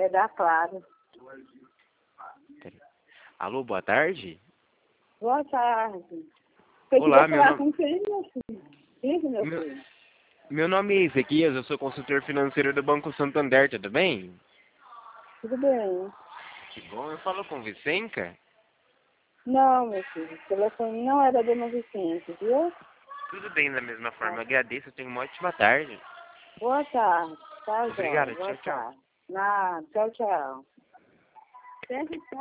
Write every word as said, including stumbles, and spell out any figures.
É da Claro. Alô, boa tarde? Boa tarde. Você Olá, queria meu falar nome... com quem, meu filho? Diga, meu Meu... filho. meu nome é Ezequias, eu sou consultor financeiro do Banco Santander, tudo bem? Tudo bem? Que bom, eu falo com Vicenca? Não, meu filho. O telefone não era da Dona Vicente, viu? Tudo bem, da mesma Tá. forma, agradeço, tenha uma ótima tarde. Boa tarde. Tá, Joia. Obrigado, Boa tchau, tchau. tarde. Nada. Tchau, tchau. Sempre